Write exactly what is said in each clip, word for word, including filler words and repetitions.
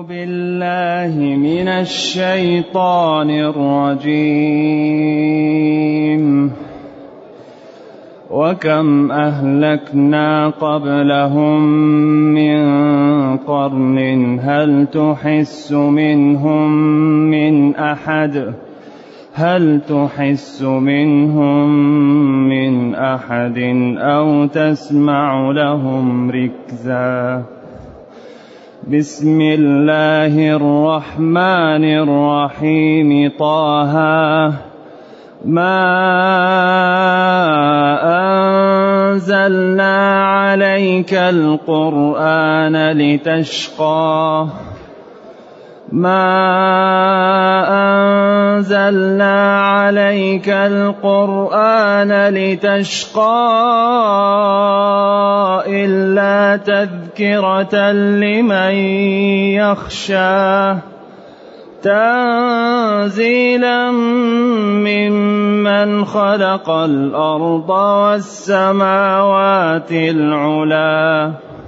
بالله من الشيطان الرجيم. وكم أهلكنا قبلهم من قرن هل تحس منهم من أحد هل تحس منهم من أحد أو تسمع لهم ركزا. بسم الله الرحمن الرحيم. طه ما أنزلنا عليك القرآن لتشقى ما أنزلنا عليك القرآن لتشقى إلا تذكرة لمن يخشى تنزيلا ممن خلق الأرض والسماوات العلى.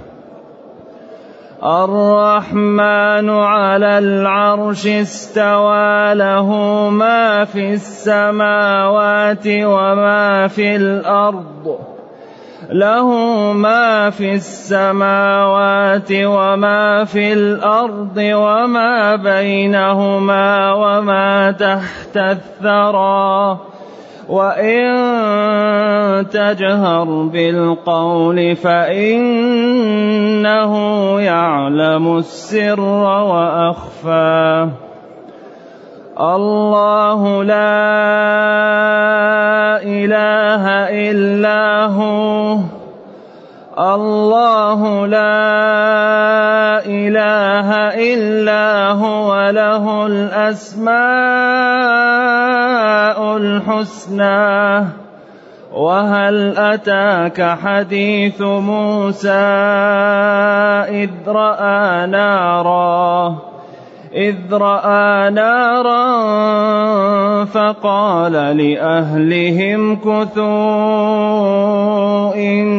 الرحمن على العرش استوى له ما في السماوات وما في الأرض له ما في السماوات وما في الأرض وما بينهما وما تحت الثرى. وإن تجهر بالقول فإنه يعلم السر وأخفى. الله لا إله إلا هو الله لا إله إلا هو له الأسماء الحسنى. وهل أتاك حديث موسى إذ رأى نارا إذ رأى نارا فقال لأهلهم كثوا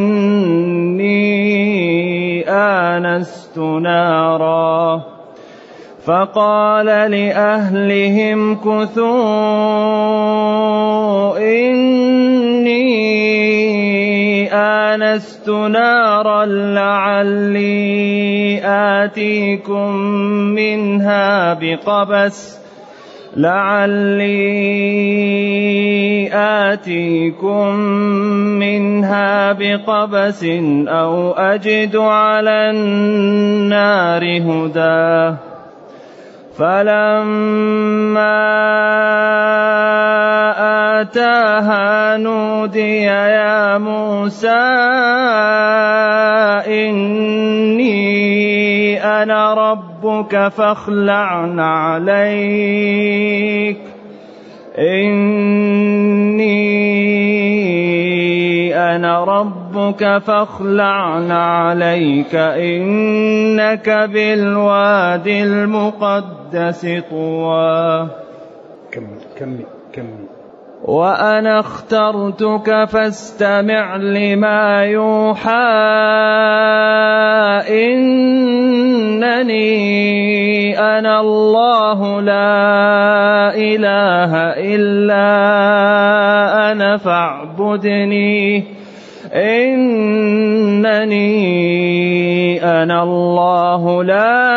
إني آنست نارا فقال لأهلهم كثوا إني آنست نارا لعلي آتيكم منها بقبس لعلي آتيكم منها بقبس أو أجد على النار هدى. فلما آتاها نودي يا موسى إني أنا ربك فاخلع عليك إني أنا ربك فاخلع عليك إنك بالوادي المقدس طوى. كمل كمل كمل. وأنا اخترتك فاستمع لما يوحى إنني أنا الله لا إله إلا أنا فاعبدني إنني أنا الله لا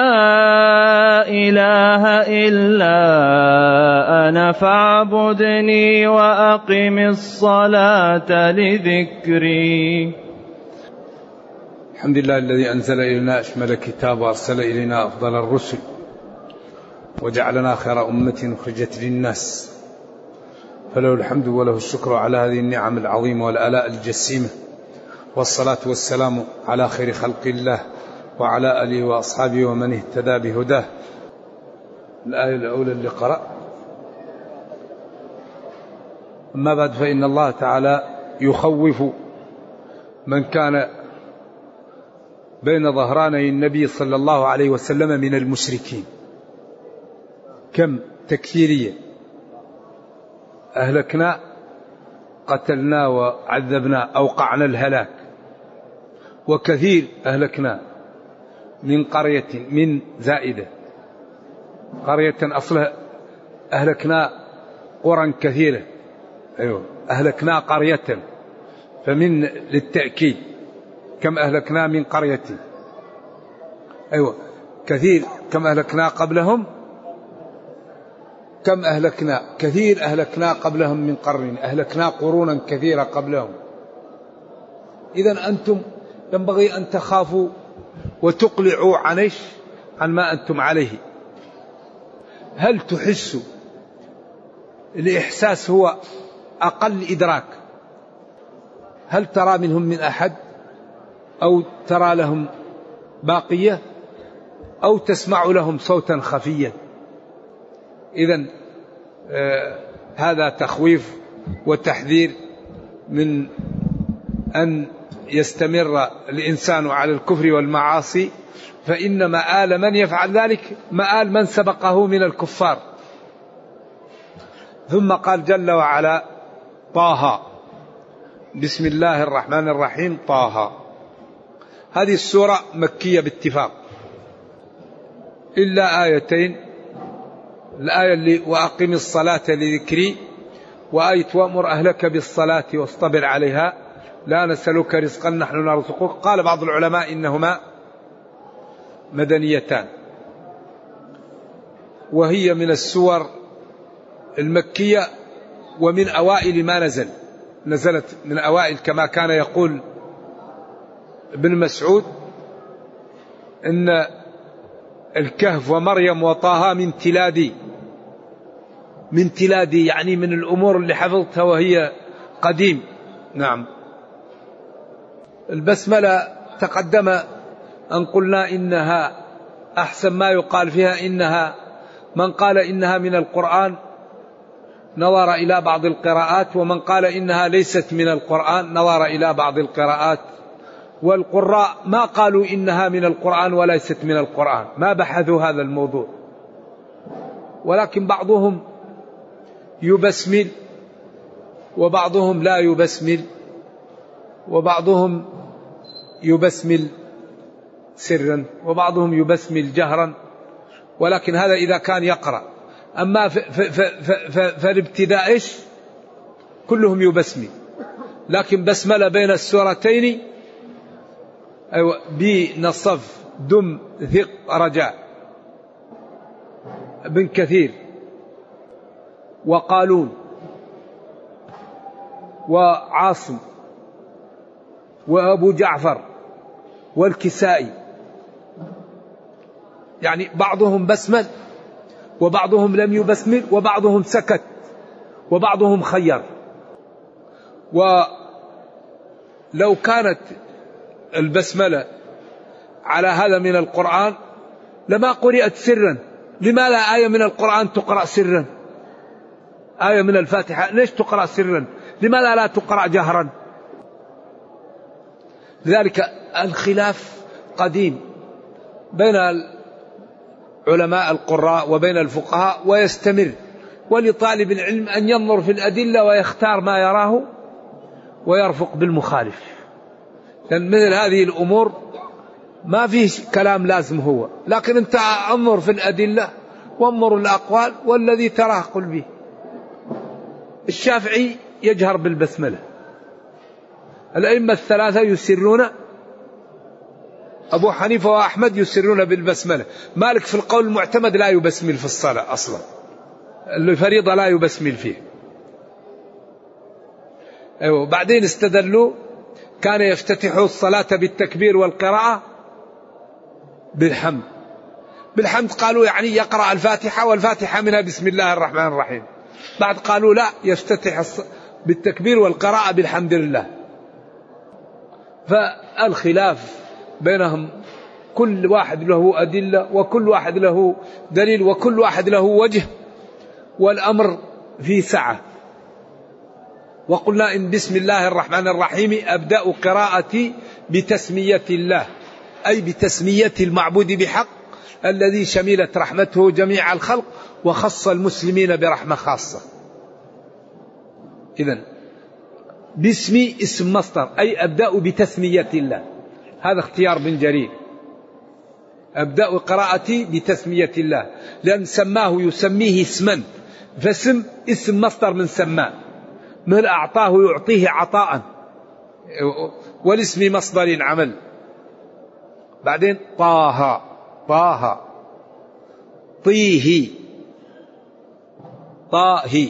إله إلا أنا فاعبدني وأقم الصلاة لذكري. الحمد لله الذي أنزل إلينا أشمل كتاب وأرسل إلينا أفضل الرسل وجعلنا خير أمة أخرجت للناس فله الحمد وله الشكر على هذه النعم العظيمة والآلاء الجسيمة. والصلاة والسلام على خير خلق الله وعلى آله وأصحابه ومن اهتدى بهداه. الآية الأولى اللي قرأ. أما بعد فإن الله تعالى يخوف من كان بين ظهراني النبي صلى الله عليه وسلم من المشركين. كم تكثيرية أهلكنا قتلنا وعذبنا أوقعنا الهلاك، وكثير أهلكنا من قرية، من زائدة، قرية أصلها أهلكنا قرى كثيرة، أيوة أهلكنا قرية، فمن للتأكيد كم أهلكنا من قرية، أيوة كثير كم أهلكنا قبلهم، كم أهلكنا كثير أهلكنا قبلهم من قرن، أهلكنا قرونا كثيرة قبلهم. إذن أنتم ينبغي أن تخافوا وتقلعوا عنيش عن ما أنتم عليه. هل تحسوا؟ الإحساس هو أقل إدراك. هل ترى منهم من أحد أو ترى لهم باقية أو تسمع لهم صوتا خفيا؟ إذن آه هذا تخويف وتحذير من أن يستمر الإنسان على الكفر والمعاصي، فإن مآل من يفعل ذلك مآل من سبقه من الكفار. ثم قال جل وعلا: طه. بسم الله الرحمن الرحيم. طه. هذه السورة مكية باتفاق إلا آيتين، الآية اللي وأقم الصلاة لذكري، وآية وأمر أهلك بالصلاة واصطبر عليها لا نسألك رزقا نحن نرزقك. قال بعض العلماء إنهما مدنيتان، وهي من السور المكية ومن أوائل ما نزل، نزلت من أوائل كما كان يقول ابن مسعود إن الكهف ومريم وطه من تلادي، من تلادي يعني من الأمور اللي حفظتها وهي قديم. نعم. البسملة تقدم أن قلنا إنها أحسن ما يقال فيها إنها، من قال إنها من القرآن نظر إلى بعض القراءات، ومن قال إنها ليست من القرآن نظر إلى بعض القراءات. والقراء ما قالوا إنها من القرآن وليست من القرآن، ما بحثوا هذا الموضوع، ولكن بعضهم يبسمل وبعضهم لا يبسمل، وبعضهم يبسمل سرا وبعضهم يبسمل جهرا، ولكن هذا إذا كان يقرأ. أما فالابتداء إيش؟ كلهم يبسمل، لكن بسملة بين السورتين أيوة بنصف دم ثق رجاء. ابن كثير وقالون وعاصم وأبو جعفر والكسائي، يعني بعضهم بسمل وبعضهم لم يبسمل وبعضهم سكت وبعضهم خير. ولو كانت البسملة على هذا من القرآن لما قرأت سرا. لماذا آية من القرآن تقرأ سرا؟ آية من الفاتحة ليش تقرأ سرا؟ لماذا لا تقرأ جهرا؟ لذلك الخلاف قديم بين علماء القراء وبين الفقهاء ويستمر، ولطالب العلم أن ينظر في الأدلة ويختار ما يراه ويرفق بالمخالف، لأن مثل هذه الأمور ما فيه كلام لازم هو، لكن أنت انظر في الأدلة وانظر الأقوال والذي تراه قل به. الشافعي يجهر بالبسملة، الأئمة الثلاثة يسرون، أبو حنيفة وأحمد يسرون بالبسملة، مالك في القول المعتمد لا يبسمل في الصلاة أصلا، الفريضة لا يبسمل فيه. أيوة. بعدين استدلوا كان يفتتح الصلاة بالتكبير والقراءة بالحمد. بالحمد قالوا يعني يقرأ الفاتحة والفاتحة منها بسم الله الرحمن الرحيم. بعد قالوا لا، يفتتح بالتكبير والقراءة بالحمد لله. فالخلاف بينهم كل واحد له أدلة وكل واحد له دليل وكل واحد له وجه، والأمر في سعة. وقلنا إن بسم الله الرحمن الرحيم أبدأ قراءتي بتسمية الله، أي بتسمية المعبود بحق الذي شملت رحمته جميع الخلق وخص المسلمين برحمة خاصة. إذن باسمي اسم مصدر، أي أبدأ بتسمية الله، هذا اختيار بن جرير. أبدأ قراءتي بتسمية الله، لأن سماه يسميه اسما، فاسم اسم مصدر من سماه، من أعطاه يعطيه عطاء، والاسم مصدر عمل. بعدين طه، طه، طيه، طاهي،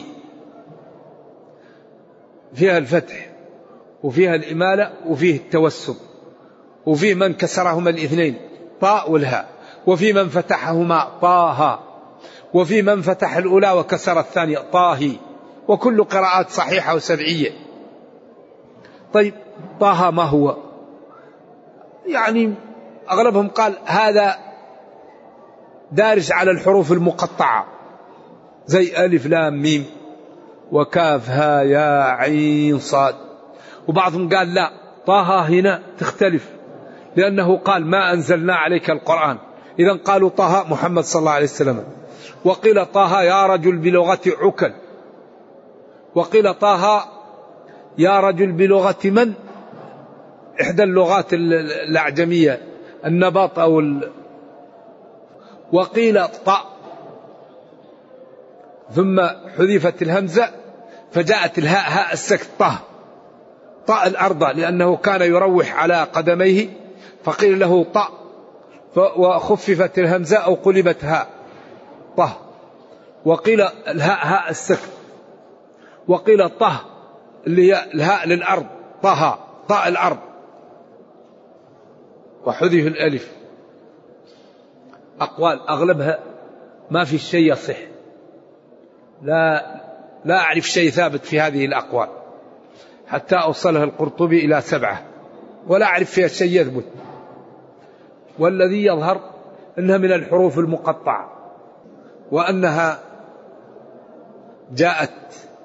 فيها الفتح وفيها الإمالة وفيه التوسط، وفيه من كسرهما الاثنين طاء والهاء، وفي من فتحهما طه، وفي من فتح الأولى وكسر الثانية طاهي، وكل قراءات صحيحة وسبعية. طيب طه ما هو؟ يعني أغلبهم قال هذا دارج على الحروف المقطعة زي ألف لام ميم وكاف ها يا عين صاد. وبعضهم قال لا، طه هنا تختلف، لأنه قال ما أنزلنا عليك القرآن، إذا قالوا طه محمد صلى الله عليه وسلم. وقيل طه يا رجل بلغة عكل، وقيل طه يا رجل بلغة من؟ إحدى اللغات الأعجمية، النبط أو ال... وقيل طاء ثم حذفت الهمزة فجاءت الهاء هاء السكت طه، طاء الأرض، لأنه كان يروح على قدميه فقيل له طاء، وخففت الهمزة أو قلبت هاء طه. وقيل الهاء هاء السكت، وقيل طه اللي هي الهاء للأرض طه، طاء الأرض، وحذف الألف. أقوال أغلبها ما في شيء يصح، لا لا أعرف شيء ثابت في هذه الأقوال حتى أوصلها القرطبي إلى سبعة، ولا أعرف فيها شيء يثبت. والذي يظهر أنها من الحروف المقطعة، وأنها جاءت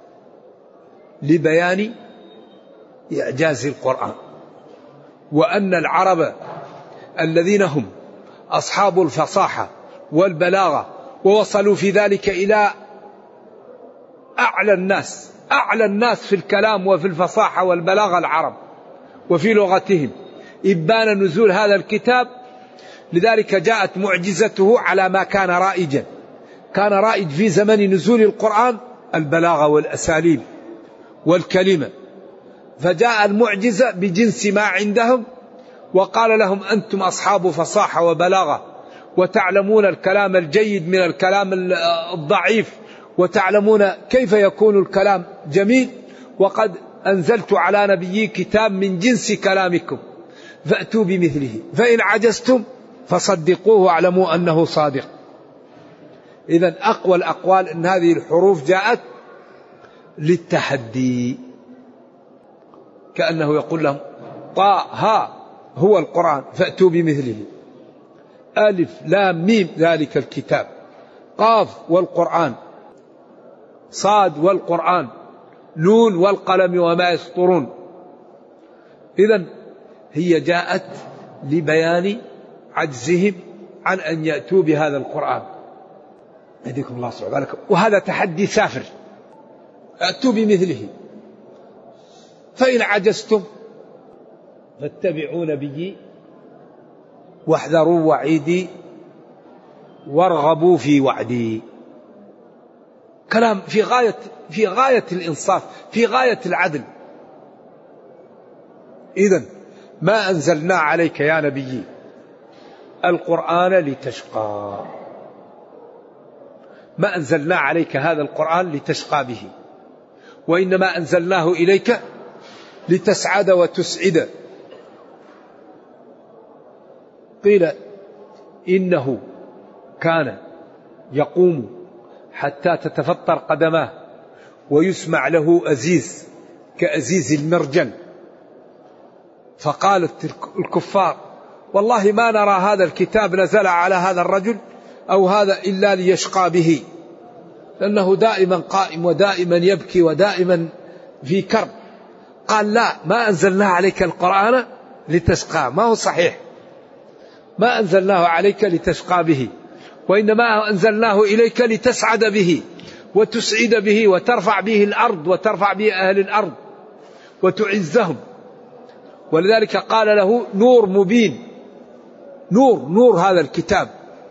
لبيان إعجاز القرآن، وأن العرب الذين هم أصحاب الفصاحة والبلاغة ووصلوا في ذلك إلى أعلى الناس، أعلى الناس في الكلام وفي الفصاحة والبلاغة العرب وفي لغتهم، إبان نزول هذا الكتاب. لذلك جاءت معجزته على ما كان رائجا. كان رائج في زمن نزول القرآن البلاغة والأساليب والكلمة، فجاء المعجزة بجنس ما عندهم، وقال لهم أنتم أصحاب فصاحة وبلاغة، وتعلمون الكلام الجيد من الكلام الضعيف، وتعلمون كيف يكون الكلام جميل، وقد أنزلت على نبيي كتاب من جنس كلامكم فأتوا بمثله، فإن عجزتم فصدقوه واعلموا أنه صادق. إذن أقوى الأقوال أن هذه الحروف جاءت للتحدي، كأنه يقول لهم طاء ها هو القرآن فأتوا بمثله، ألف لام ميم ذلك الكتاب، قاف والقرآن، صاد والقرآن، نون والقلم وما يسطرون. إذن هي جاءت لبيان عجزهم عن أن يأتوا بهذا القرآن. يهديكم الله سبحانه وتعالى. وهذا تحدي سافر، أتوا بمثله، فإن عجزتم فاتبعوا نبيي واحذروا وعيدي وارغبوا في وعدي. كلام في غاية في غاية الإنصاف، في غاية العدل. إذن ما أنزلنا عليك يا نبي القرآن لتشقى، ما أنزلنا عليك هذا القرآن لتشقى به، وإنما أنزلناه إليك لتسعد وتسعد. قيل إنه كان يقوم حتى تتفطر قدماه ويسمع له أزيز كأزيز المرجل، فقالت الكفار والله ما نرى هذا الكتاب نزل على هذا الرجل أو هذا إلا ليشقى به، لأنه دائما قائم ودائما يبكي ودائما في كرب. قال لا، ما أنزلناه عليك القرآن لتشقى، ما هو صحيح، ما أنزلناه عليك لتشقى به، وإنما أنزلناه إليك لتسعد به وتسعد به وترفع به الأرض وترفع به أهل الأرض وتعزهم. ولذلك قال له نور مبين، نور نور هذا الكتاب.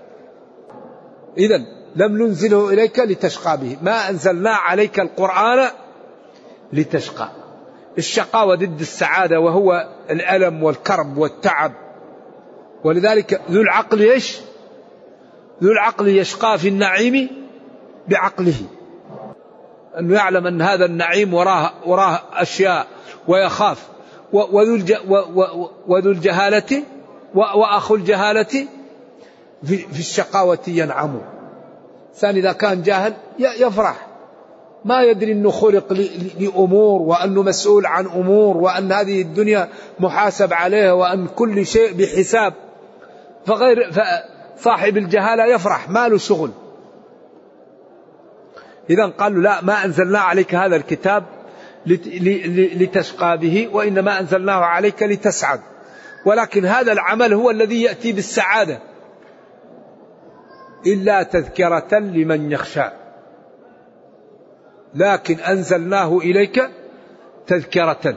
إذن لم ننزله إليك لتشقى به، ما أنزلنا عليك القرآن لتشقى. الشقاوة ضد السعادة، وهو الألم والكرب والتعب. ولذلك ذو العقل إيش؟ ذو العقل يشقى في النعيم بعقله، أنه يعلم أن هذا النعيم وراه, وراه أشياء ويخاف. وذو الجهالة وأخو الجهالة في الشقاوة ينعم. ثاني إذا كان جاهل يفرح، ما يدري أنه خلق لأمور، وأنه مسؤول عن أمور، وأن هذه الدنيا محاسب عليها، وأن كل شيء بحساب. فغير صاحب الجهالة يفرح، ما له شغل. إذن قالوا لا، ما أنزلنا عليك هذا الكتاب لتشقى به، وإنما أنزلناه عليك لتسعد. ولكن هذا العمل هو الذي يأتي بالسعادة، إلا تذكرة لمن يخشى. لكن أنزلناه إليك تذكرة،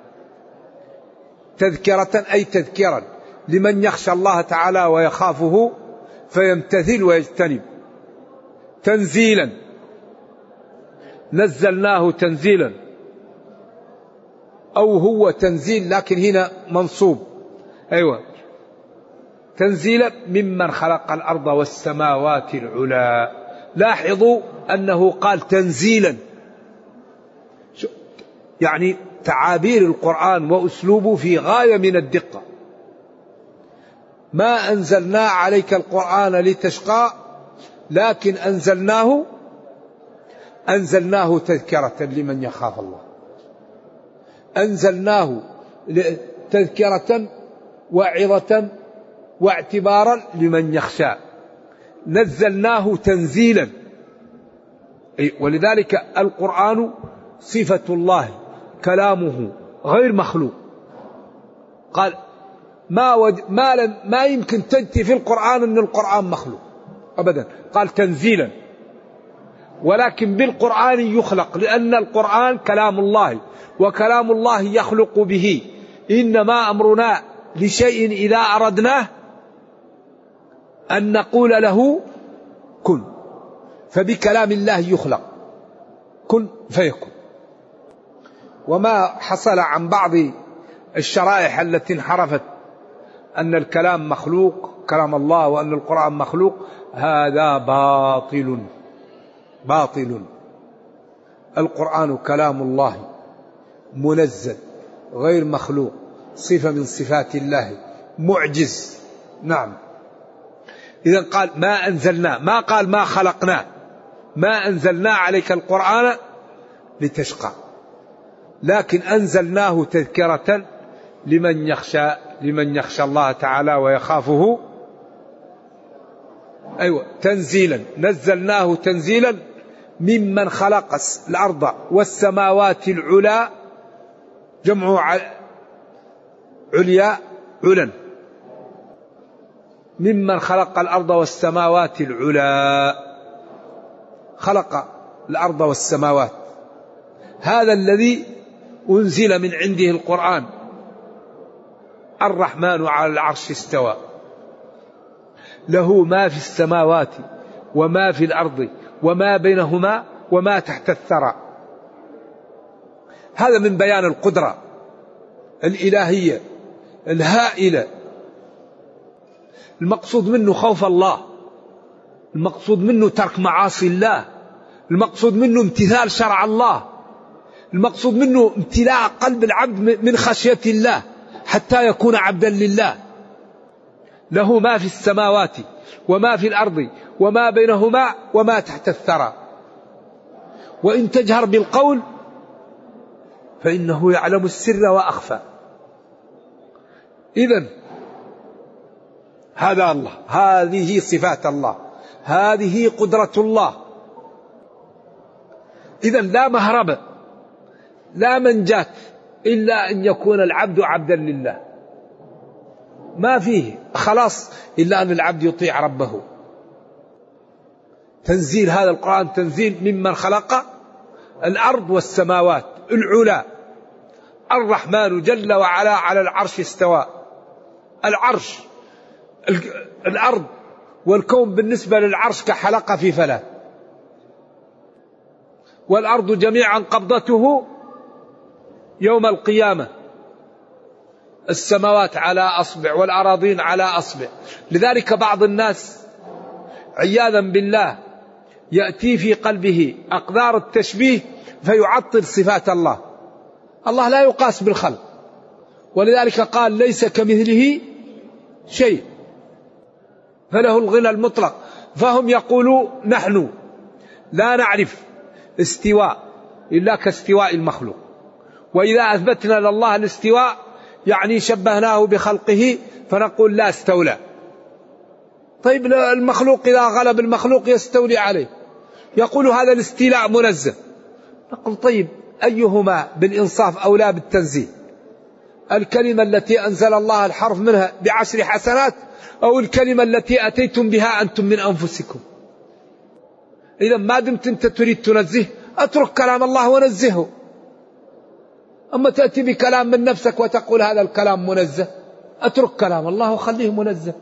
تذكرة أي تذكرا لمن يخشى الله تعالى ويخافه فيمتثل ويجتنب. تنزيلا، نزلناه تنزيلا، أو هو تنزيل لكن هنا منصوب. أيوة، تنزيلا ممن خلق الأرض والسماوات العلى. لاحظوا أنه قال تنزيلا، يعني تعابير القرآن وأسلوبه في غاية من الدقة. ما أنزلنا عليك القرآن لتشقى، لكن أنزلناه أنزلناه تذكرة لمن يخاف الله. أنزلناه تذكرة وعظة واعتبارا لمن يخشى. نزلناه تنزيلا، ولذلك القرآن صفة الله، كلامه غير مخلوق. قال ما, ود... ما, لن... ما يمكن تجتي في القرآن أن القرآن مخلوق أبدا. قال تنزيلا، ولكن بالقرآن يخلق، لأن القرآن كلام الله، وكلام الله يخلق به. إنما أمرنا لشيء إذا أردناه أن نقول له كن، فبكلام الله يخلق، كن فيكون. وما حصل عن بعض الشرائح التي انحرفت أن الكلام مخلوق، كلام الله، وأن القرآن مخلوق، هذا باطل باطل. القرآن كلام الله منزل غير مخلوق، صفة من صفات الله، معجز. نعم. إذن قال ما أنزلنا، ما قال ما خلقنا، ما أنزلنا عليك القرآن لتشقى، لكن أنزلناه تذكرة لمن يخشى، لمن يخشى الله تعالى ويخافه. أيوة، تنزيلا، نزلناه تنزيلا ممن خلق الأرض والسماوات العلى، جمع عليا علا، ممن خلق الأرض والسماوات العلى. خلق الأرض والسماوات، هذا الذي أنزل من عنده القرآن. الرحمن على العرش استوى، له ما في السماوات وما في الأرض وما بينهما وما تحت الثرى. هذا من بيان القدرة الإلهية الهائلة. المقصود منه خوف الله، المقصود منه ترك معاصي الله، المقصود منه امتثال شرع الله، المقصود منه امتلاء قلب العبد من خشية الله حتى يكون عبدا لله. له ما في السماوات وما في الأرض وما بينهما وما تحت الثرى. وإن تجهر بالقول فإنه يعلم السر وأخفى. إذن هذا الله، هذه صفات الله، هذه قدرة الله. إذن لا مهرب، لا منجاة إلا أن يكون العبد عبدا لله. ما فيه خلاص إلا أن العبد يطيع ربه. تنزيل هذا القرآن تنزيل ممن خلق الأرض والسماوات العلى. الرحمن جل وعلا على العرش استوى. العرش الأرض والكون بالنسبة للعرش كحلقة في فلاة، والأرض جميعا قبضته يوم القيامة، السماوات على أصبع والأراضين على أصبع. لذلك بعض الناس عياذا بالله يأتي في قلبه أقدار التشبيه فيعطل صفات الله. الله لا يقاس بالخلق، ولذلك قال ليس كمثله شيء، فله الغنى المطلق. فهم يقولوا نحن لا نعرف استواء إلا كاستواء المخلوق، وإذا أثبتنا لله الاستواء يعني شبهناه بخلقه فنقول لا استولى. طيب المخلوق إذا غلب المخلوق يستولي عليه، يقول هذا الاستيلاء منزه. نقول طيب أيهما بالإنصاف أولى بالتنزيه؟ الكلمة التي أنزل الله الحرف منها بعشر حسنات أو الكلمة التي أتيتم بها أنتم من أنفسكم؟ إذا ما دمت أنت تريد تنزه أترك كلام الله ونزهه. أما تأتي بكلام من نفسك وتقول هذا الكلام منزه، أترك كلام الله وخليه منزه.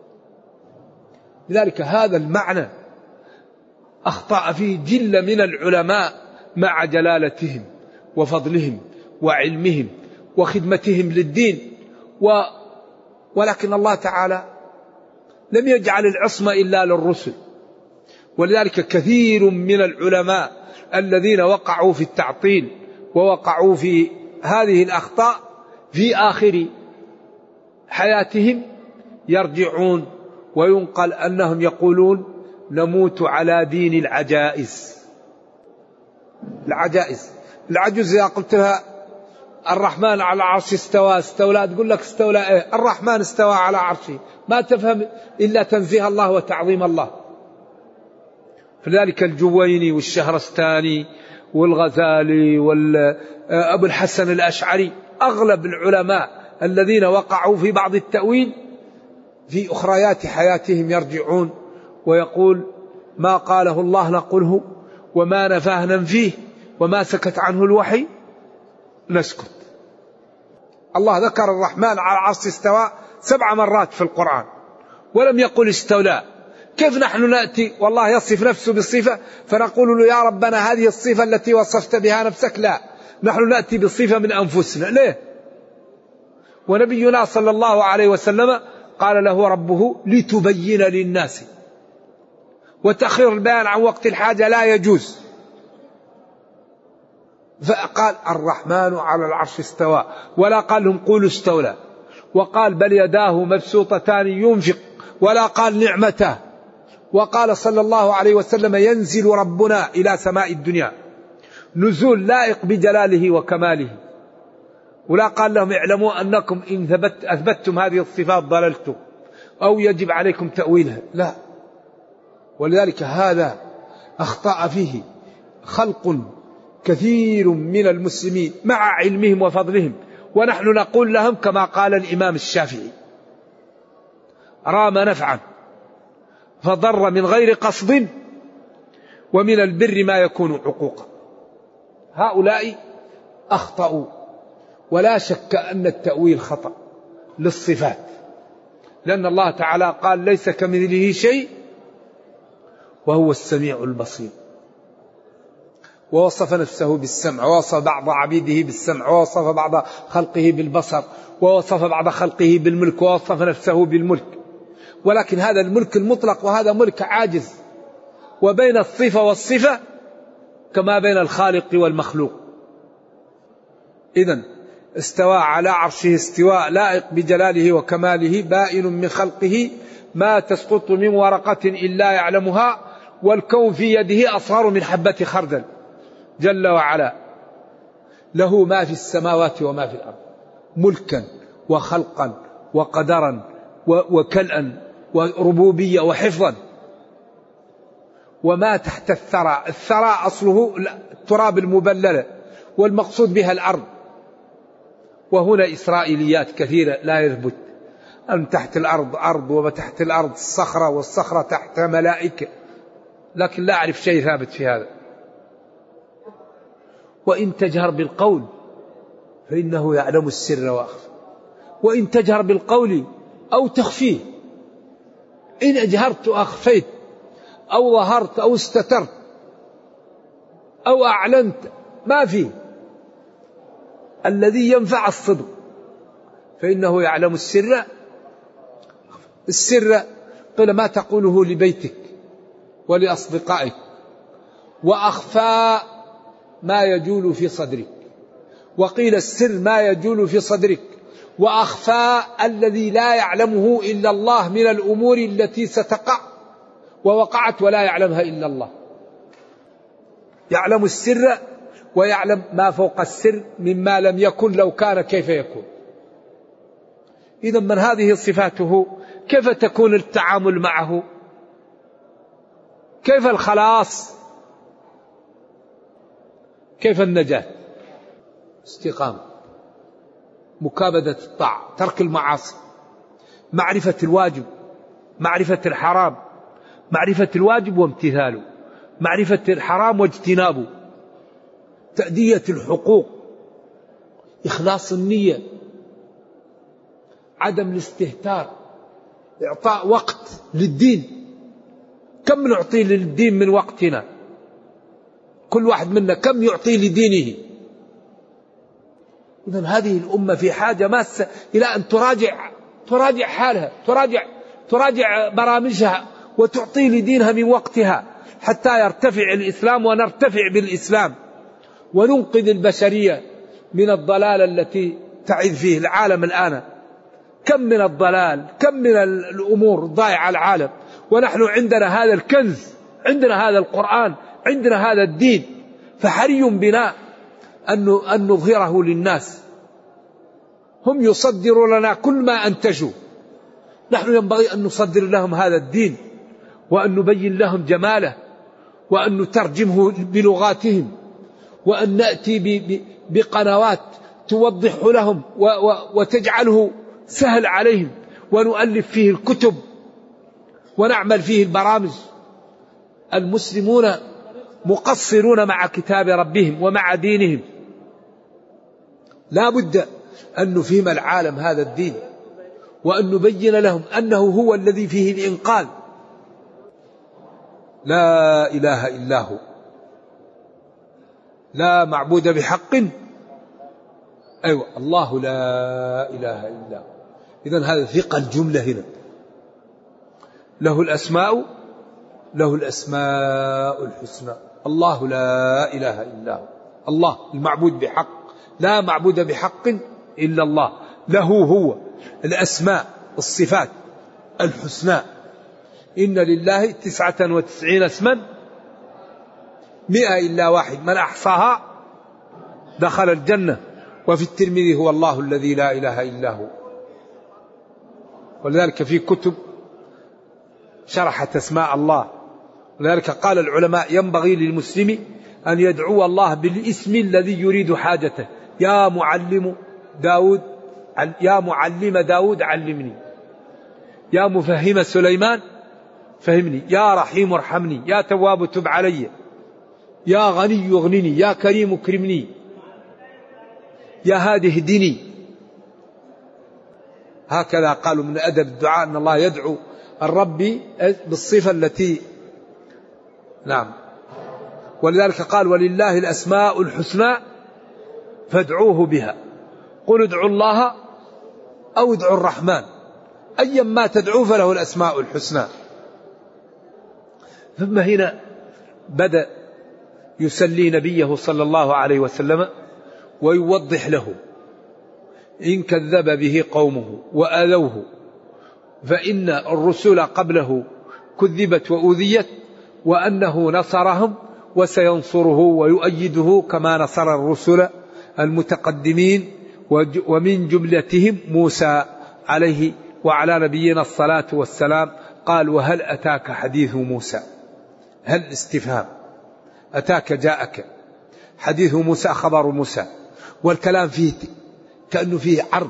لذلك هذا المعنى أخطأ فيه جل من العلماء مع جلالتهم وفضلهم وعلمهم وخدمتهم للدين، و ولكن الله تعالى لم يجعل العصمة إلا للرسل. ولذلك كثير من العلماء الذين وقعوا في التعطيل ووقعوا في هذه الأخطاء في آخر حياتهم يرجعون وينقل أنهم يقولون نموت على دين العجائز. العجائز العجوز إذا قلت لها الرحمن على العرش استوى استولى تقول لك استولى ايه؟ الرحمن استوى على عرشه، ما تفهم إلا تنزيه الله وتعظيم الله. فذلك الجويني والشهرستاني والغزالي وأبو الحسن الأشعري أغلب العلماء الذين وقعوا في بعض التأويل في أخريات حياتهم يرجعون ويقول ما قاله الله نقوله وما نفاه ننفيه وما سكت عنه الوحي نسكت. الله ذكر الرحمن على العرش استوى سبع مرات في القرآن ولم يقل استولى. كيف نحن نأتي والله يصف نفسه بالصفة فنقول له يا ربنا هذه الصفة التي وصفت بها نفسك؟ لا، نحن نأتي بالصفة من أنفسنا. ليه؟ ونبينا صلى الله عليه وسلم قال له ربه لتبين للناس، وتأخير البيان عن وقت الحاجة لا يجوز. فقال الرحمن على العرش استوى، ولا قال لهم قولوا استولى، وقال بل يداه مبسوطتان ينفق، ولا قال نعمته. وقال صلى الله عليه وسلم ينزل ربنا إلى سماء الدنيا نزول لائق بجلاله وكماله، ولا قال لهم اعلموا أنكم إن ثبت أثبتتم هذه الصفات ضللتم أو يجب عليكم تأويلها، لا. ولذلك هذا أخطأ فيه خلق كثير من المسلمين مع علمهم وفضلهم، ونحن نقول لهم كما قال الإمام الشافعي رام نفعا فضر من غير قصد ومن البر ما يكون عقوقا. هؤلاء أخطأوا، ولا شك أن التأويل خطأ للصفات، لأن الله تعالى قال ليس كمثله شيء وهو السميع البصير، ووصف نفسه بالسمع، ووصف بعض عبيده بالسمع، ووصف بعض خلقه بالبصر، ووصف بعض خلقه بالملك، ووصف نفسه بالملك. ولكن هذا الملك المطلق وهذا ملك عاجز، وبين الصفة والصفة كما بين الخالق والمخلوق. إذن استوى على عرشه استواء لائق بجلاله وكماله بائن من خلقه ما تسقط من ورقة إلا يعلمها، والكون في يده أصغر من حبة خردل جل وعلا. له ما في السماوات وما في الأرض ملكا وخلقا وقدرا وكلأا وربوبية وحفظا. وما تحت الثرى، الثرى أصله التراب المبلل والمقصود بها الأرض، وهنا إسرائيليات كثيرة لا يثبت أن تحت الأرض أرض وتحت الأرض الصخرة والصخرة تحت ملائكة، لكن لا أعرف شيء ثابت في هذا. وإن تجهر بالقول فإنه يعلم السر وأخفى، وإن تجهر بالقول أو تخفيه إن أجهرت أخفيت أو ظهرت أو استترت أو أعلنت ما فيه. الذي ينفع الصدق، فإنه يعلم السر. السر قيل ما تقوله لبيتك ولأصدقائك، وأخفى ما يجول في صدرك. وقيل السر ما يجول في صدرك، وأخفى الذي لا يعلمه إلا الله من الأمور التي ستقع ووقعت ولا يعلمها إلا الله. يعلم السر ويعلم ما فوق السر مما لم يكن لو كان كيف يكون. إذا من هذه صفاته كيف تكون التعامل معه؟ كيف الخلاص؟ كيف النجاة؟ استقامة، مكابدة الطاعة، ترك المعاصي، معرفة الواجب، معرفة الحرام، معرفة الواجب وامتثاله، معرفة الحرام واجتنابه، تأدية الحقوق، إخلاص النية، عدم الاستهتار، إعطاء وقت للدين. كم نعطي للدين من وقتنا؟ كل واحد منا كم يعطي لدينه؟ إذن هذه الأمة في حاجة ماسة إلى أن تراجع تراجع حالها، تراجع تراجع برامجها، وتعطي لدينها من وقتها حتى يرتفع الإسلام ونرتفع بالإسلام، وننقذ البشرية من الضلال التي تعذ فيه العالم الآن. كم من الضلال، كم من الأمور ضائعة العالم، ونحن عندنا هذا الكنز، عندنا هذا القرآن، عندنا هذا الدين، فحري بنا أن نظهره للناس. هم يصدروا لنا كل ما أنتجوا، نحن ينبغي أن نصدر لهم هذا الدين، وأن نبين لهم جماله، وأن نترجمه بلغاتهم، وأن نأتي بقنوات توضح لهم وتجعله سهل عليهم، ونؤلف فيه الكتب ونعمل فيه البرامج. المسلمون مقصرون مع كتاب ربهم ومع دينهم. لا بد أن نفهم العالم هذا الدين، وأن نبين لهم أنه هو الذي فيه الإنقاذ. لا إله إلا هو، لا معبود بحق، أيوة الله لا إله إلا هو. إذن هذا ثقة الجملة هنا. له الأسماء له الأسماء الحسنى. الله لا إله إلا هو، الله المعبود بحق، لا معبود بحق إلا الله. له هو الأسماء الصفات الحسنى. إن لله تسعة وتسعين اسما مئة إلا واحد من أحصاها دخل الجنة. وفي الترمذي هو الله الذي لا إله إلا هو. ولذلك في كتب شرحت اسماء الله. ولذلك قال العلماء ينبغي للمسلم أن يدعو الله بالاسم الذي يريد حاجته. يا معلم داود، يا معلم داود علمني، يا مفهم سليمان فهمني، يا رحيم ارحمني، يا تواب تب علي، يا غني يغنني، يا كريم اكرمني، يا هادي اهدني. هكذا قالوا من أدب الدعاء أن الله يدعو الرب بالصفة التي نعم. ولذلك قال ولله الأسماء الحسنى فادعوه بها. قل ادعوا الله أو ادعوا الرحمن، أيا ما تدعو فله الأسماء الحسنى. ثم هنا بدأ يسلي نبيه صلى الله عليه وسلم ويوضح له إن كذب به قومه وآذوه فإن الرسل قبله كذبت وأوذيت، وأنه نصرهم وسينصره ويؤيده كما نصر الرسل المتقدمين، ومن جملتهم موسى عليه وعلى نبينا الصلاة والسلام. قال وهل أتاك حديث موسى؟ هل استفهام، أتاك جاءك، حديث موسى خبر موسى، والكلام فيه كأنه فيه عرض.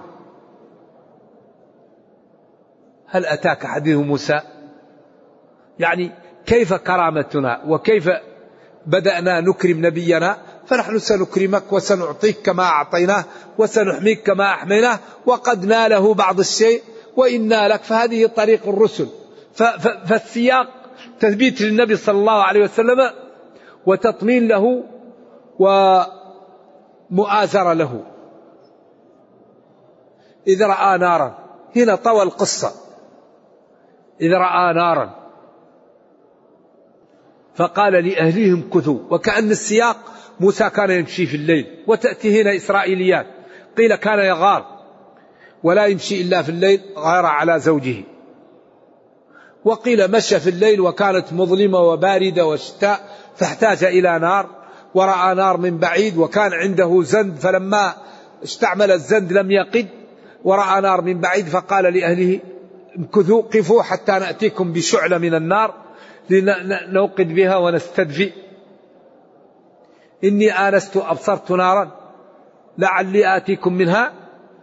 هل أتاك حديث موسى؟ يعني كيف كرامتنا وكيف بدأنا نكرم نبينا، فنحن سنكرمك وسنعطيك كما أعطيناه وسنحميك كما أحميناه، وقد ناله بعض الشيء وإنا لك. فهذه طريق الرسل، فالسياق تثبيت للنبي صلى الله عليه وسلم وتطمين له ومؤازرة له. إذ رأى نارا، هنا طوى القصة، إذ رأى نارا فقال لأهلهم كثوا، وكأن السياق موسى كان يمشي في الليل، وتأتي هنا إسرائيليات، قيل كان يغار ولا يمشي إلا في الليل غار على زوجه، وقيل مشى في الليل وكانت مظلمة وباردة وشتاء فاحتاج إلى نار، ورأى نار من بعيد وكان عنده زند فلما استعمل الزند لم يقد، ورأى نار من بعيد فقال لأهله امكثوا قفوا حتى نأتيكم بشعلة من النار لنوقد بها ونستدفئ، إني آنست أبصرت نارا لعلي آتيكم منها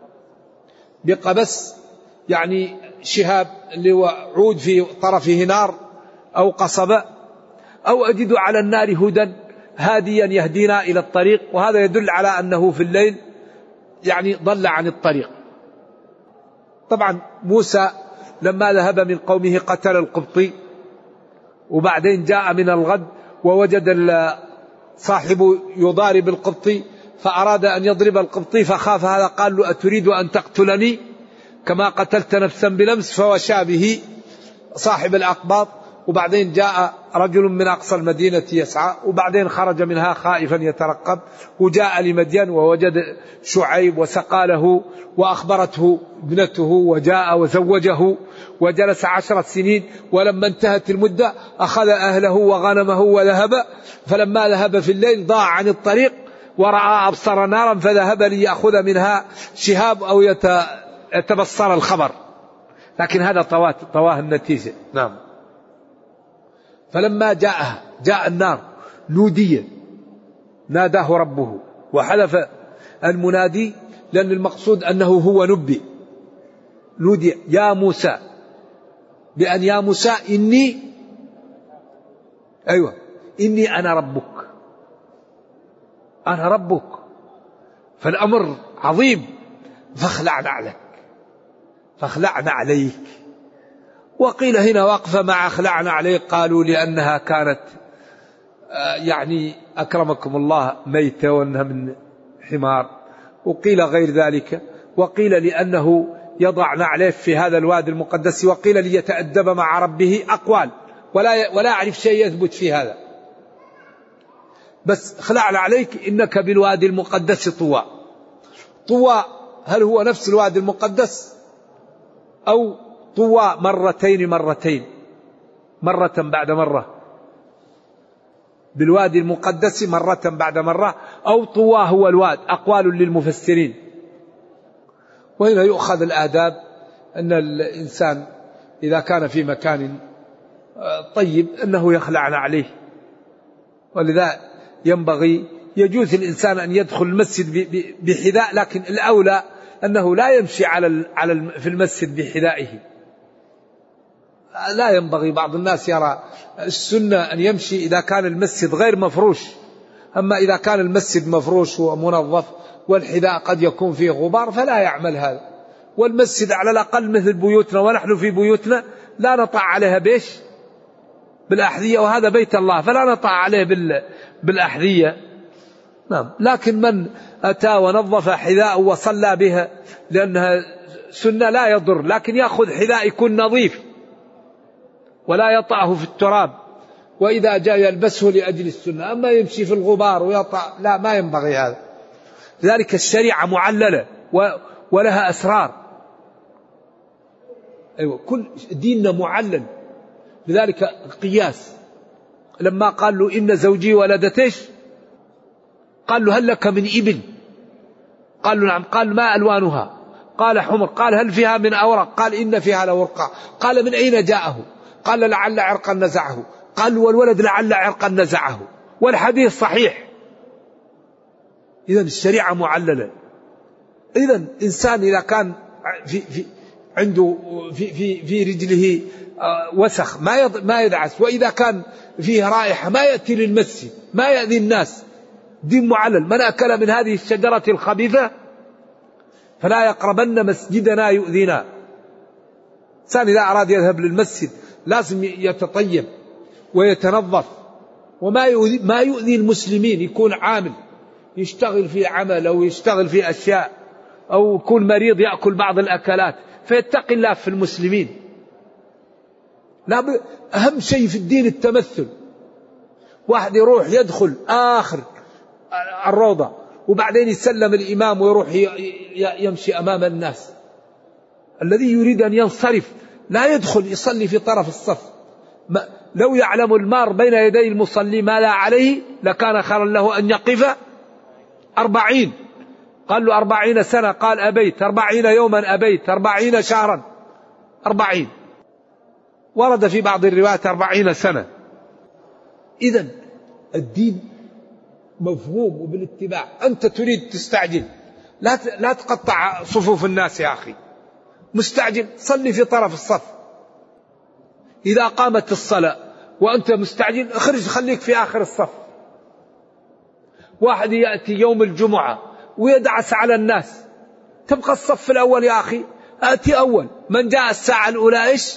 بقبس، يعني شهاب اللي هو عود في طرفه نار أو قصبة، أو أجد على النار هدى هاديا يهدينا إلى الطريق، وهذا يدل على أنه في الليل يعني ضل عن الطريق. طبعا موسى لما ذهب من قومه قتل القبطي، وبعدين جاء من الغد ووجد صاحبه يضارب القبطي فأراد أن يضرب القبطي فخاف هذا، قال له أتريد أن تقتلني كما قتلت نفسا بلمس، فوشى به صاحب الأقباط. وبعدين جاء رجل من أقصى المدينة يسعى، وبعدين خرج منها خائفا يترقب، وجاء لمدين ووجد شعيب وسقى له وأخبرته ابنته وجاء وزوجه وجلس عشرة سنين، ولما انتهت المدة أخذ أهله وغنمه وذهب، فلما ذهب في الليل ضاع عن الطريق ورأى أبصر نارا فذهب ليأخذ منها شهاب أو يتبصر الخبر، لكن هذا طواه, طواه النتيجة. نعم. فلما جاءها جاء النار نودي ناداه ربه، وحلف المنادي لأن المقصود أنه هو نبي، نودي يا موسى بأن يا موسى إني أيوة إني أنا ربك، أنا ربك، فالأمر عظيم، فاخلع نعلك، فاخلعنا عليك. وقيل هنا وقفة مع اخلعنا عليك، قالوا لأنها كانت يعني أكرمكم الله ميتة وأنها من حمار، وقيل غير ذلك، وقيل لأنه يضعنا عليه في هذا الوادي المقدس، وقيل ليتأدب مع ربه، أقوال ولا ولا أعرف شيء يثبت في هذا، بس خلعنا عليك إنك بالوادي المقدس طوى. طوى هل هو نفس الوادي المقدس أو طوى مرتين مرتين مرة بعد مرة، بالوادي المقدس مرة بعد مرة، أو طوى هو الواد، أقوال للمفسرين. وهنا يؤخذ الآداب أن الإنسان إذا كان في مكان طيب أنه يخلعنا عليه، ولذا ينبغي يجوز الإنسان أن يدخل المسجد بحذاء، لكن الأولى أنه لا يمشي على على في المسجد بحذائه، لا ينبغي. بعض الناس يرى السنة أن يمشي إذا كان المسجد غير مفروش، أما إذا كان المسجد مفروش ومنظف والحذاء قد يكون فيه غبار فلا يعمل هذا. والمسجد على الأقل مثل بيوتنا، ونحن في بيوتنا لا نطع عليها بيش بالأحذية، وهذا بيت الله فلا نطع عليه بالأحذية. نعم. لكن من أتى ونظف حذاء وصلى بها لأنها سنة لا يضر، لكن يأخذ حذاء يكون نظيف ولا يطعه في التراب، وإذا جاء يلبسه لأجل السنة. أما يمشي في الغبار ويطع، لا، ما ينبغي هذا. لذلك الشريعة معللة ولها أسرار. أيوة، كل ديننا معلل. لذلك قياس، لما قال له إن زوجي ولدتش، قال له هل لك من إبل؟ قال له نعم. قال ما ألوانها؟ قال حمر. قال هل فيها من أورق؟ قال إن فيها لورقة. قال من أين جاءه؟ قال لعل عرقا نزعه. قال والولد لعل عرقا نزعه، والحديث صحيح. إذن الشريعة معللة. إذن إنسان إذا كان في في عنده في في في رجله وسخ ما ما يدعس، وإذا كان فيه رائحة ما يأتي للمسجد، ما يأذي الناس، دين معلل. من أكل من هذه الشجرة الخبيثة فلا يقربن مسجدنا يؤذينا. إنسان إذا أراد يذهب للمسجد لازم يتطيب ويتنظف، وما يؤذي, ما يؤذي المسلمين. يكون عامل يشتغل في عمل أو يشتغل في أشياء أو يكون مريض يأكل بعض الأكلات، فيتقي الله في المسلمين. لا ب... أهم شيء في الدين التمثل. واحد يروح يدخل آخر الروضة وبعدين يسلم الإمام ويروح يمشي أمام الناس. الذي يريد أن ينصرف لا يدخل يصلي في طرف الصف. ما لو يعلم المار بين يدي المصلي ما لا عليه لكان خيرا له أن يقف أربعين. قال له أربعين سنة، قال أبيت. أربعين يوما أبيت. أربعين شهرا. أربعين. ورد في بعض الروايات أربعين سنة. إذن الدين مفهوم وبالاتباع. أنت تريد تستعجل، لا لا تقطع صفوف الناس يا أخي. مستعجل صلي في طرف الصف. إذا قامت الصلاة وأنت مستعجل اخرج خليك في آخر الصف. واحد يأتي يوم الجمعة ويدعس على الناس، تبقى الصف الأول يا أخي. أتي أول. من جاء الساعة الأولى إيش؟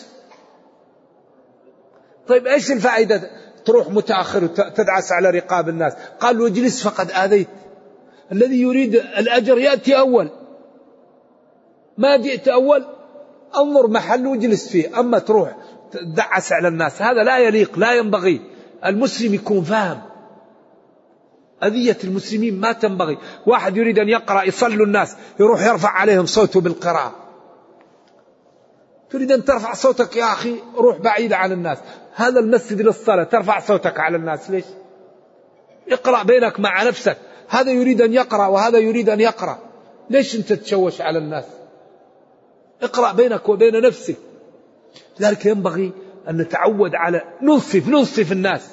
طيب إيش الفائدة تروح متأخر وتدعس على رقاب الناس؟ قال له اجلس فقد آذيت. الذي يريد الأجر يأتي أول. ما جئت أول انظر محل واجلس فيه. أما تروح تدعس على الناس هذا لا يليق، لا ينبغي. المسلم يكون فاهم. أذية المسلمين ما تنبغي. واحد يريد أن يقرأ يصلوا الناس يروح يرفع عليهم صوته بالقراءة. تريد أن ترفع صوتك يا أخي روح بعيد عن الناس. هذا المسجد للصلاة ترفع صوتك على الناس ليش؟ اقرأ بينك مع نفسك. هذا يريد أن يقرأ وهذا يريد أن يقرأ، ليش أنت تشوش على الناس؟ اقرأ بينك وبين نفسك. لذلك ينبغي أن نتعود على ننصف ننصف الناس.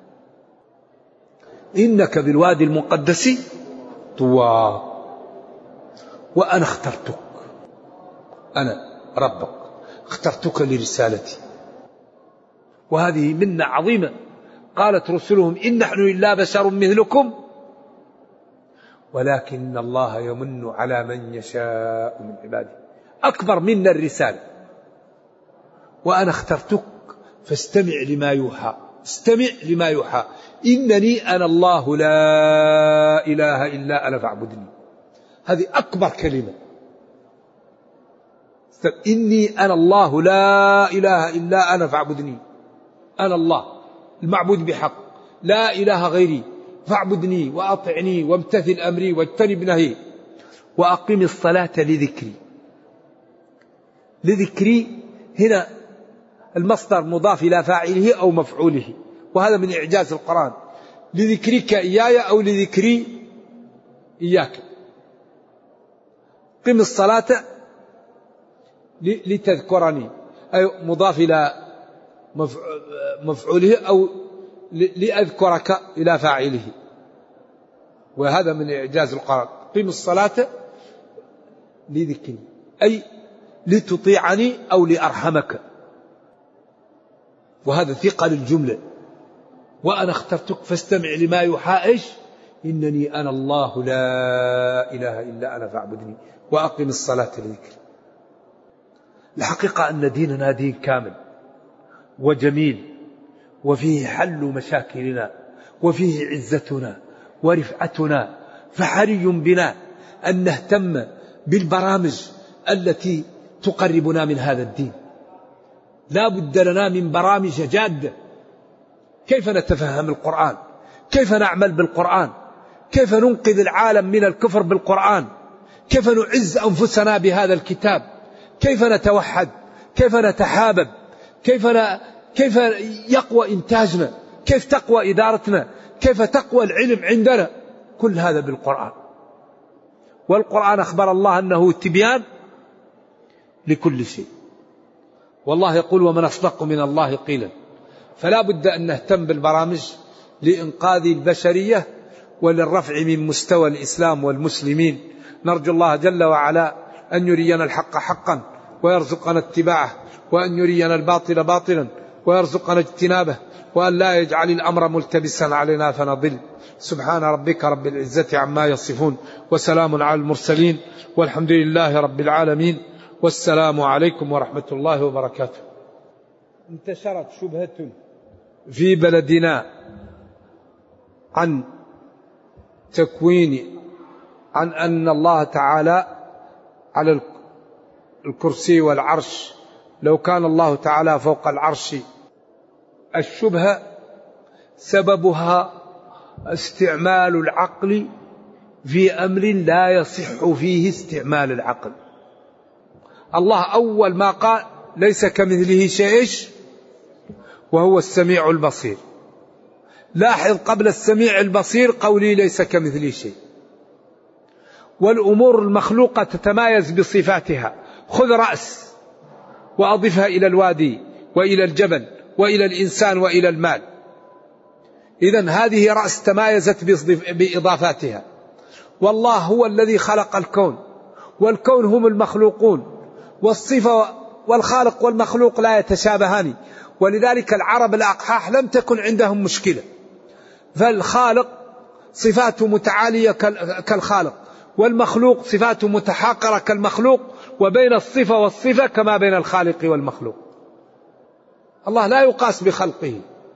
إنك بالوادي المقدس طوى وأنا اخترتك. أنا ربك اخترتك لرسالتي. وهذه منة عظيمة. قالت رسلهم إن نحن إلا بشر مثلكم ولكن الله يمن على من يشاء من عباده. أكبر منا الرسالة. وأنا اخترتك فاستمع لما يوحى. استمع لما يوحى. إنني أنا الله لا إله إلا أنا فاعبدني. هذه أكبر كلمة. إني أنا الله لا إله إلا أنا فاعبدني. أنا الله المعبود بحق، لا إله غيري، فاعبدني وأطعني وامتثل أمري واجتنب نهي وأقم الصلاة لذكري. لذكري هنا المصدر مضاف إلى فاعله أو مفعوله، وهذا من إعجاز القرآن. لذكرك إياي أو لذكري إياك. قم الصلاة لتذكرني أي مضاف إلى مفعوله أو لأذكرك إلى فاعله، وهذا من إعجاز القرآن. قم الصلاة لذكري أي لتطيعني أو لأرحمك، وهذا ثقل الجملة. وأنا اخترتك فاستمع لما يوحى إيش؟ إنني أنا الله لا إله إلا أنا فاعبدني وأقم الصلاة لذكري. الحقيقة أن ديننا دين كامل وجميل، وفيه حل مشاكلنا وفيه عزتنا ورفعتنا، فحري بنا أن نهتم بالبرامج التي تقربنا من هذا الدين. لا بد لنا من برامج جادة. كيف نتفهم القرآن؟ كيف نعمل بالقرآن؟ كيف ننقذ العالم من الكفر بالقرآن؟ كيف نعز أنفسنا بهذا الكتاب؟ كيف نتوحد؟ كيف نتحابب؟ كيف ن... كيف يقوى إنتاجنا؟ كيف تقوى إدارتنا؟ كيف تقوى العلم عندنا؟ كل هذا بالقرآن. والقرآن أخبر الله أنه تبيان لكل شيء، والله يقول ومن أصدق من الله قيلا. فلا بد أن نهتم بالبرامج لإنقاذ البشرية وللرفع من مستوى الإسلام والمسلمين. نرجو الله جل وعلا أن يرينا الحق حقا ويرزقنا اتباعه، وأن يرينا الباطل باطلا ويرزقنا اجتنابه، وأن لا يجعل الأمر ملتبسا علينا فنضل. سبحان ربك رب العزة عما يصفون وسلام على المرسلين والحمد لله رب العالمين، والسلام عليكم ورحمة الله وبركاته. انتشرت شبهة في بلدنا عن تكوين عن أن الله تعالى على الكرسي والعرش، لو كان الله تعالى فوق العرش. الشبهة سببها استعمال العقل في أمر لا يصح فيه استعمال العقل. الله أول ما قال ليس كمثله شيء وهو السميع البصير. لاحظ قبل السميع البصير قولي ليس كمثله شيء. والأمور المخلوقة تتمايز بصفاتها. خذ رأس وأضفها إلى الوادي وإلى الجبل وإلى الإنسان وإلى المال. إذن هذه رأس تمايزت بإضافاتها. والله هو الذي خلق الكون، والكون هم المخلوقون، والصفة والخالق والمخلوق لا يتشابهان. ولذلك العرب الأقحاح لم تكن عندهم مشكلة، فالخالق صفاته متعالية كالخالق، والمخلوق صفاته متحاقرة كالمخلوق، وبين الصفة والصفة كما بين الخالق والمخلوق. الله لا يقاس بخلقه،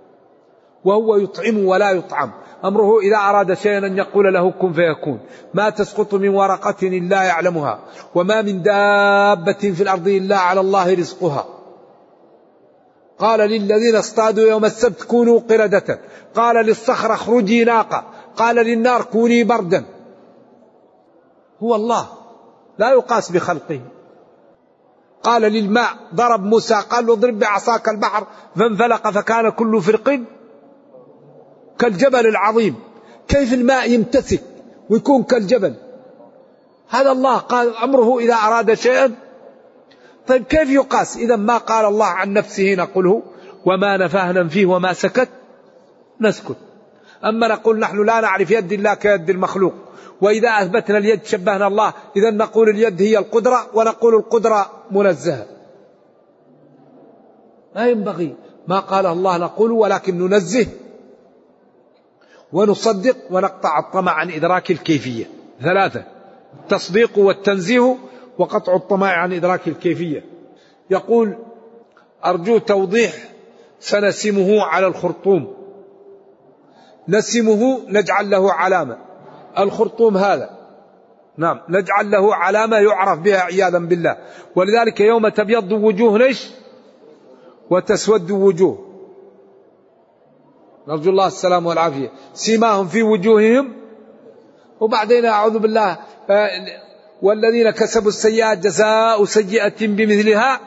وهو يطعم ولا يطعم. أمره إذا أراد شيئا أن يقول له كن فيكون. ما تسقط من ورقة إلا يعلمها، وما من دابة في الأرض إلا على الله رزقها. قال للذين اصطادوا يوم السبت كونوا قردة، قال للصخرة اخرجي ناقة، قال للنار كوني بردا. هو الله لا يقاس بخلقه. قال للماء ضرب موسى قال له اضرب بعصاك البحر فانفلق فكان كل فرق كالجبل العظيم. كيف الماء يمتسك ويكون كالجبل؟ هذا الله قال أمره إذا أراد شيئا. طيب كيف يقاس؟ إذا ما قال الله عن نفسه نقوله وما نفاه ننفيه وما سكت نسكت. أما نقول نحن لا نعرف يد الله كيد المخلوق، وإذا أثبتنا اليد شبهنا الله، إذا نقول اليد هي القدرة ونقول القدرة منزهة. لا ينبغي. ما قال الله نقول، ولكن ننزه ونصدق ونقطع الطمع عن إدراك الكيفية. ثلاثة: التصديق والتنزيه وقطع الطمع عن إدراك الكيفية. يقول أرجو توضيح سنسمه على الخرطوم. نسمه نجعل له علامة. الخرطوم هذا نعم نجعل له علامة يعرف بها عياذا بالله. ولذلك يوم تبيض وجوه ليش وتسود وجوه، نرجو الله السلام والعافية. سيماهم في وجوههم، وبعدين أعوذ بالله والذين كسبوا السيئات جزاء سيئة بمثلها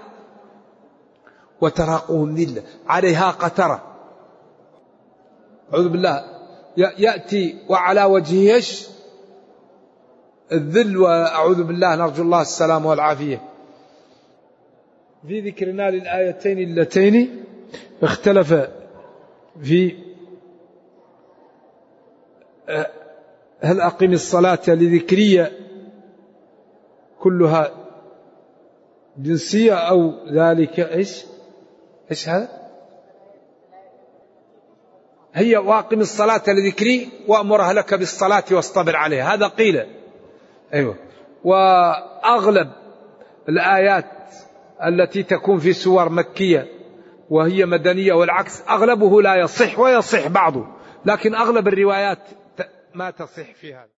وتراقهم ذلة عليها قترة. أعوذ بالله يأتي وعلى وجهه الذل، وأعوذ بالله نرجو الله السلام والعافية. في ذكرنا للآيتين اللتين اختلف في هل أقم الصلاة لذكرية كلها جنسية أو ذلك إيش إيش هذا؟ هي واقم الصلاة لذكري وأمر أهلك بالصلاة واصطبر عليها، هذا قيل. أيوة. وأغلب الآيات التي تكون في سور مكية وهي مدنية والعكس أغلبه لا يصح ويصح بعضه، لكن أغلب الروايات ما تصح فيها.